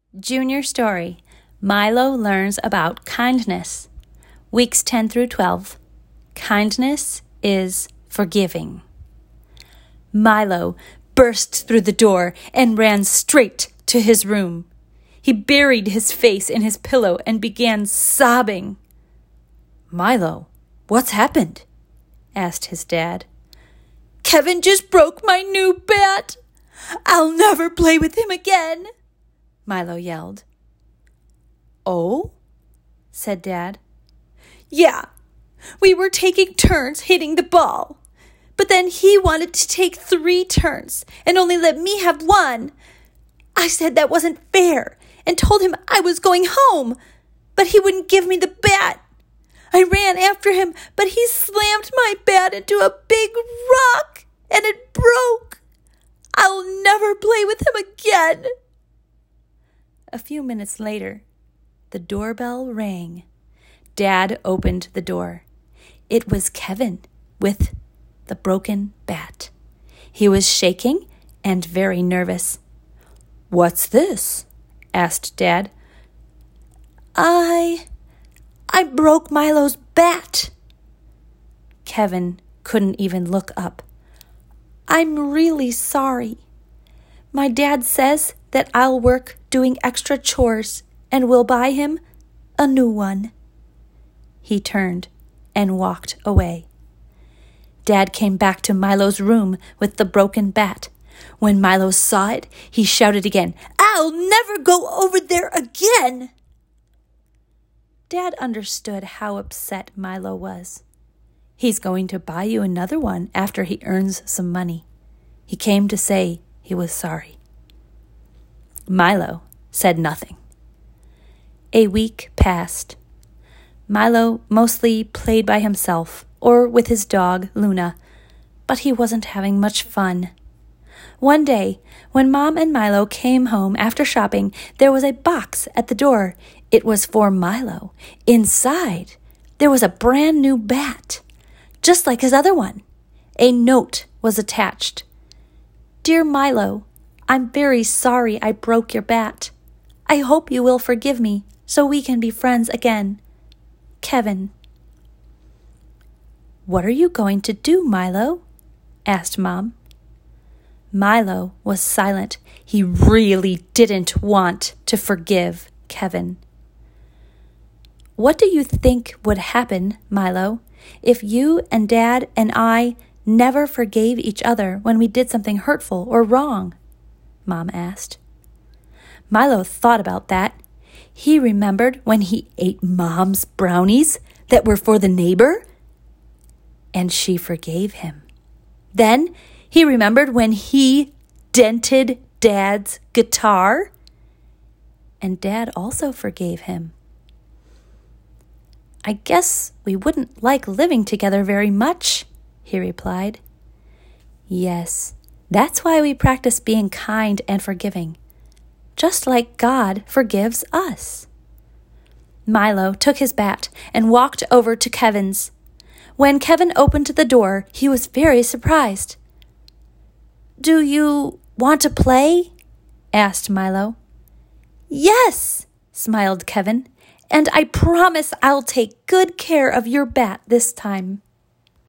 Junior Story, Milo Learns About Kindness. Weeks 10 through 12. Kindness is forgiving. Milo burst through the door and ran straight to his room. He buried his face in his pillow and began sobbing. "Milo, what's happened?" asked his dad. "Kevin just broke my new bat. I'll never play with him again," Milo yelled. "Oh?" said Dad. "Yeah, we were taking turns hitting the ball. But then he wanted to take 3 turns and only let me have 1. I said that wasn't fair and told him I was going home, but he wouldn't give me the bat. I ran after him, but he slammed my bat into a big rock and it broke. I'll never play with him again." A few minutes later, the doorbell rang. Dad opened the door. It was Kevin with the broken bat. He was shaking and very nervous. "What's this?" asked Dad. I broke Milo's bat." Kevin couldn't even look up. "I'm really sorry. My dad says that I'll work doing extra chores and we'll buy him a new one." He turned and walked away. Dad came back to Milo's room with the broken bat. When Milo saw it, he shouted again, "I'll never go over there again." Dad understood how upset Milo was. "He's going to buy you another one after he earns some money." He came to say he was sorry. Milo said nothing. A week passed. Milo mostly played by himself or with his dog, Luna, but he wasn't having much fun. One day, when Mom and Milo came home after shopping, there was a box at the door. It was for Milo. Inside, there was a brand new bat, just like his other one. A note was attached. "Dear Milo, I'm very sorry I broke your bat. I hope you will forgive me so we can be friends again. Kevin." "What are you going to do, Milo?" asked Mom. Milo was silent. He really didn't want to forgive Kevin. "What do you think would happen, Milo, if you and Dad and I never forgave each other when we did something hurtful or wrong?" Mom asked. Milo thought about that. He remembered when he ate Mom's brownies that were for the neighbor, and she forgave him. Then he remembered when he dented Dad's guitar, and Dad also forgave him. "I guess we wouldn't like living together very much," he replied. "Yes, that's why we practice being kind and forgiving, just like God forgives us." Milo took his bat and walked over to Kevin's. When Kevin opened the door, he was very surprised. "Do you want to play?" asked Milo. "Yes," smiled Kevin, "and I promise I'll take good care of your bat this time."